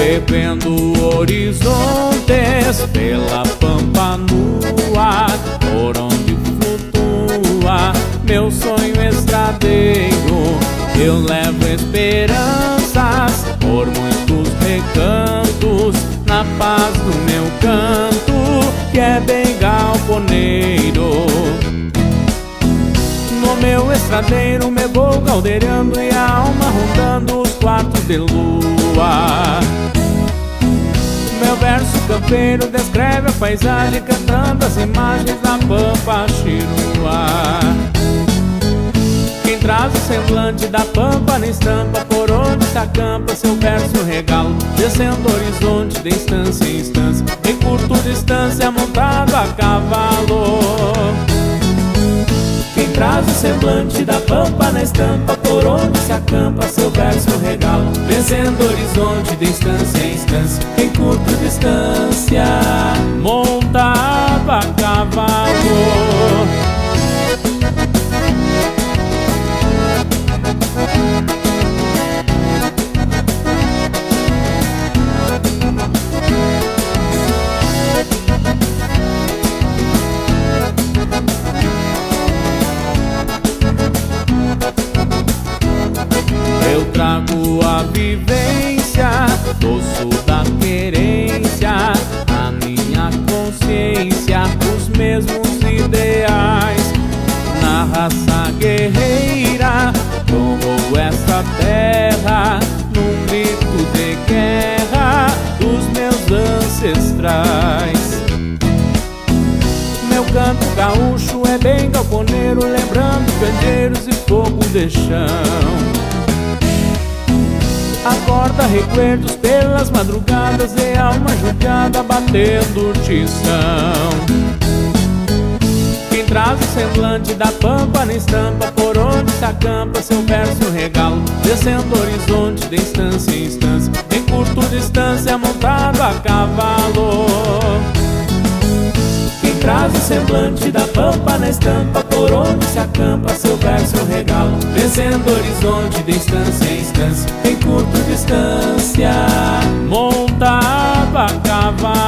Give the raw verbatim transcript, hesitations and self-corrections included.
bebendo horizontes pela pampa nua, por onde flutua meu sonho estradeiro. Eu levo esperanças por muitos recantos, na paz do meu canto, que é bem galponeiro. No meu estradeiro me vou caldeirando e a alma rondando os quartos de lua. Meu verso campeiro descreve a paisagem, cantando as imagens da pampa chirua. Quem traz o semblante da pampa na estampa, por onde se acampa seu verso regalo, descendo o horizonte de instância em instância, em curta distância montado a cavalo. Quem traz o semblante da pampa na estampa, por onde se acampa seu verso regalo, descendo o horizonte de instância em instância, em curta distância montado a cavalo. Eu trago a vivência do sul da querência, a minha consciência, os mesmos ideais. Na raça guerreira tomou esta terra, num grito de guerra dos meus ancestrais. Meu canto gaúcho é bem galponeiro, lembrando candeeiros e fogo de chão. Acorda recuerdos pelas madrugadas e alma judiada batendo urtição. Quem traz o semblante da pampa na estampa, por onde se acampa seu verso regalo, descendo o horizonte de instância em instância, em curta distância montado a cavalo. Quem traz o semblante da pampa na estampa, por onde se acampa seu verso regalo, descendo o horizonte de instância em instância, em curta distância montado a cavalo.